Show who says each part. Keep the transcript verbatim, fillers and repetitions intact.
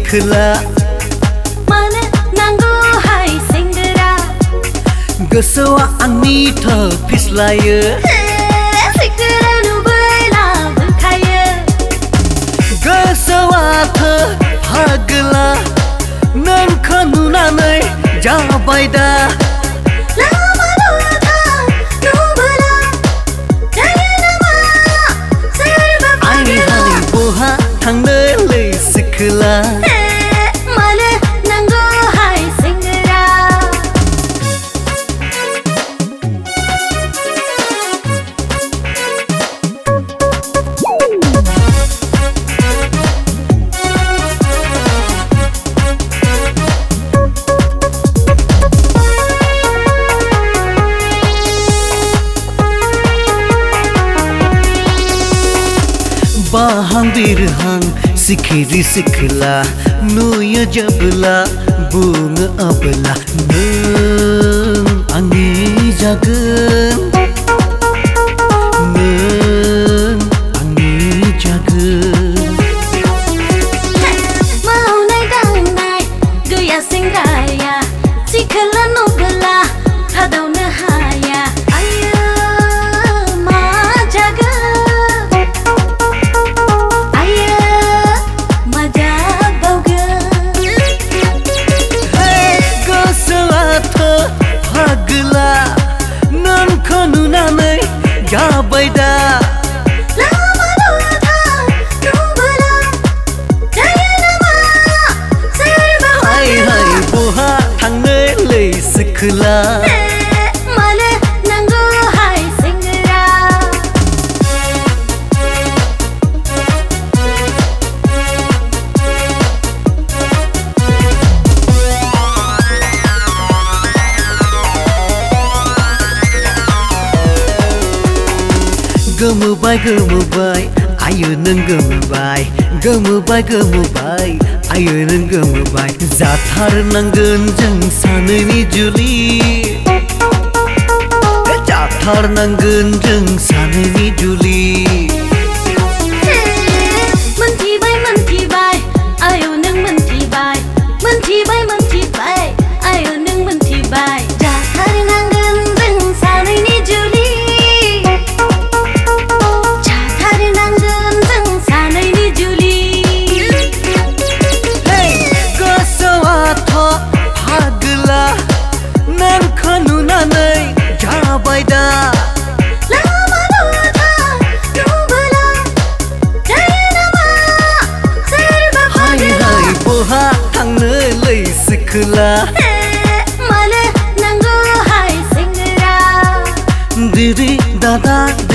Speaker 1: सिखला
Speaker 2: मानो नांगौहाय सेंग्रा
Speaker 1: गोसोआ आंनिथ' फिस्लायो
Speaker 2: सिखोरा नुबोला बुंखायो
Speaker 1: गोसोआथ' फागला नोंखौ नुनानै जाबाय दा थांनोलै सिखला
Speaker 2: मानो नांगौहाय सेंग्रा
Speaker 1: बाहां बिरहां सिखिरि सिखला नुयो जेब्ला बुङो अब्ला नों आंनि जागोन नों आंनि जागोन
Speaker 2: मावनाय दांनाय गैया सेंग्राया सिखोला नुबोला थादावनो हाया आयो मा जागोन फागला नोंखौ नुनानै जाबाय दा हाय हाय बहा थांनोलै सिखला मानो नांगौहाय सेंग्रा
Speaker 1: गोमोबाय गोमोबाय आयो नों गोमोबाय गोमोबाय गोमोबाय आयो नों गोमोबाय जाथारनांगोन जों सानैनि जुलि जाथारनांगोन जों सानैनि जुलि
Speaker 2: मोनथिबाय मोनथिबाय आयौ नों मोनथिबाय मोनथिबाय मोनथिबाय आयौ नों मोनथिबाय जाथारनांगोन जों सानैनि जुलि
Speaker 1: जाबाय दा हाय हाय बहा थांनोलै सिखला
Speaker 2: मानो नांगौहाय सेंग्रा
Speaker 1: दिरि दादा